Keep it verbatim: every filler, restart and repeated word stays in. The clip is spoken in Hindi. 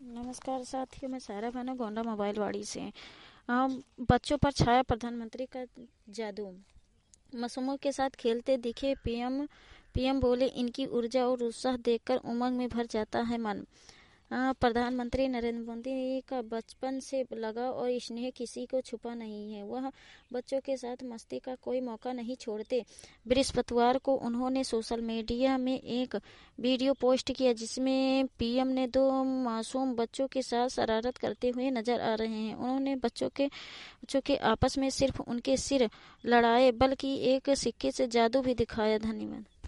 नमस्कार साथियों, मैं सारा भानु गोंडा मोबाइल वाड़ी से। हम बच्चों पर छाया प्रधानमंत्री का जादू। मासूमों के साथ खेलते दिखे पीएम पीएम बोले, इनकी ऊर्जा और उत्साह देखकर उमंग में भर जाता है मन। आ, प्रधानमंत्री नरेंद्र मोदी का बचपन से लगाव और स्नेह किसी को छुपा नहीं है। वह बच्चों के साथ मस्ती का कोई मौका नहीं छोड़ते। बृहस्पतिवार को उन्होंने सोशल मीडिया में एक वीडियो पोस्ट किया जिसमें पीएम ने दो मासूम बच्चों के साथ शरारत करते हुए नजर आ रहे हैं। उन्होंने बच्चों के बच्चों के आपस में सिर्फ उनके सिर लड़ाए बल्कि एक सिक्के से जादू भी दिखाया। धन्यवाद।